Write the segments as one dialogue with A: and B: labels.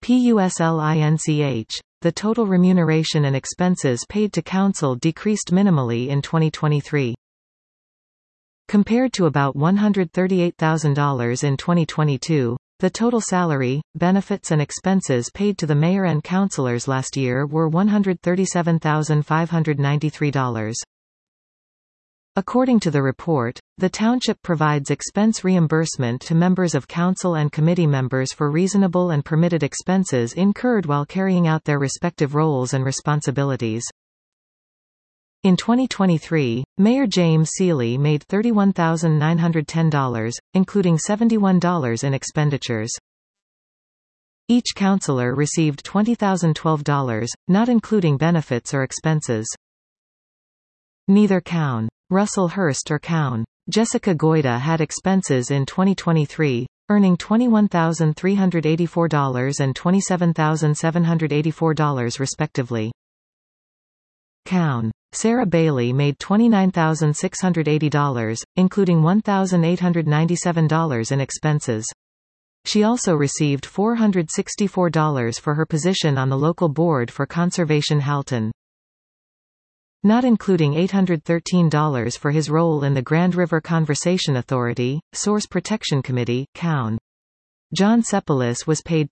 A: PUSLINCH. The total remuneration and expenses paid to council decreased minimally in 2023. Compared to about $138,000 in 2022, the total salary, benefits and expenses paid to the mayor and councillors last year were $137,593. According to the report, the township provides expense reimbursement to members of council and committee members for reasonable and permitted expenses incurred while carrying out their respective roles and responsibilities. In 2023, Mayor James Seeley made $31,910, including $71 in expenditures. Each councillor received $20,012, not including benefits or expenses. Neither Cown. Russell Hurst or Cown. Jessica Goida had expenses in 2023, earning $21,384 and $27,784 respectively. Cown. Sarah Bailey made $29,680, including $1,897 in expenses. She also received $464 for her position on the local board for Conservation Halton. Not including $813 for his role in the Grand River Conservation Authority, Source Protection Committee, Cown. John Sepolis was paid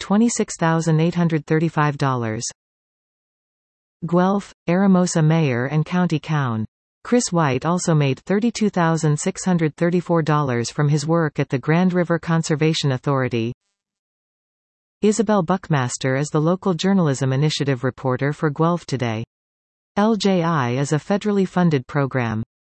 A: $26,835. Guelph, Aramosa Mayor and County Cown. Chris White also made $32,634 from his work at the Grand River Conservation Authority. Isabel Buckmaster is the local journalism initiative reporter for Guelph Today. LJI is a federally funded program.